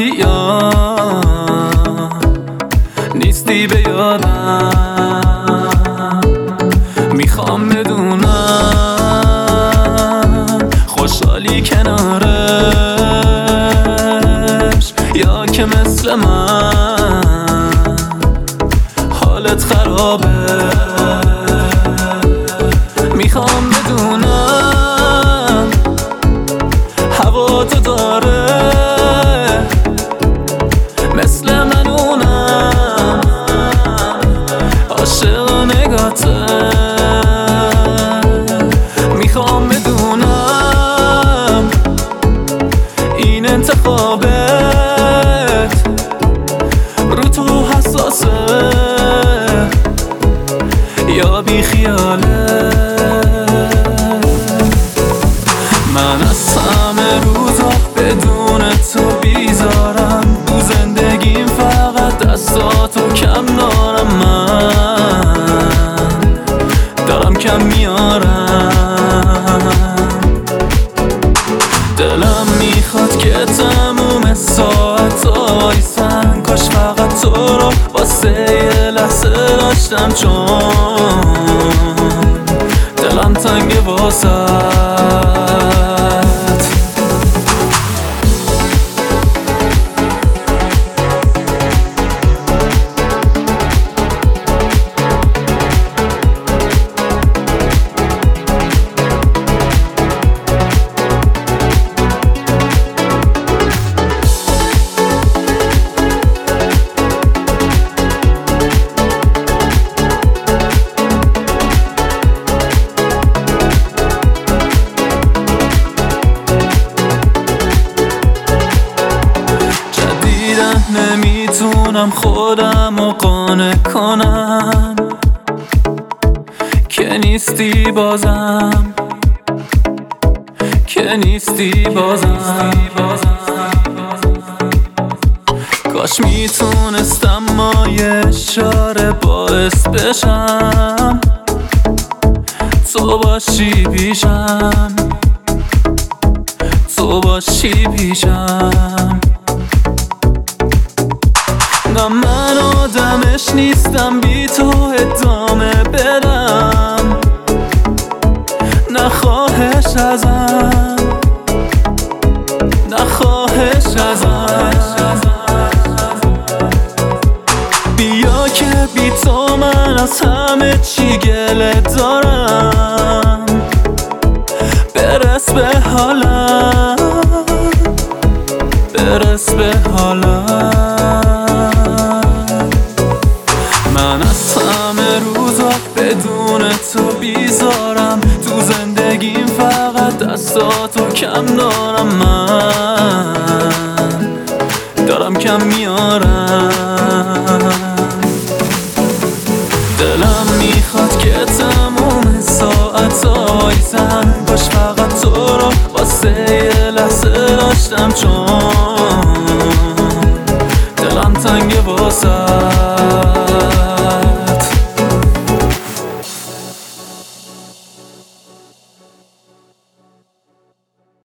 یا نیستی به یادم. میخوام بدونم خوشحالی کنارش یا که مثل من حالت خرابه. میخوام بدونم هوا تو داره مثل من اونم عاشق نگاته. میخوام بدونم این انتخابت رو تو حساسه یا بی خیاله. من از همه روزا بدون تو بیزارم، تو زندگیم فقط دستاتو کم دارم. من دارم کم میارم. دلم میخواد که تموم ساعت آیسن، کاش فقط تو رو واسه یه لحظه داشتم، چون دلم تنگ واسه. نمیتونم خودم رو قانع کنم که نیستی بازم، که نیستی بازم. کاش میتونستم ما یه اشاره باعث بشم تو باشی پیشم، تو باشی پیشم. نه من آدمش نیستم بی تو ادامه بدم، نه خواهش ازم، نه خواهش ازم. بیا که بی تو من از همه چی گله دارم، برس به حالم، برس به حالم. من از همه روزا بدون تو بیزارم، تو زندگیم فقط دستاتو کم دارم. من دارم کم میارم. دلم میخواد که تموم ساعت آیسن، کاش فقط تو رو واسه یه لحظه داشتم، چون دلم تنگ واسه.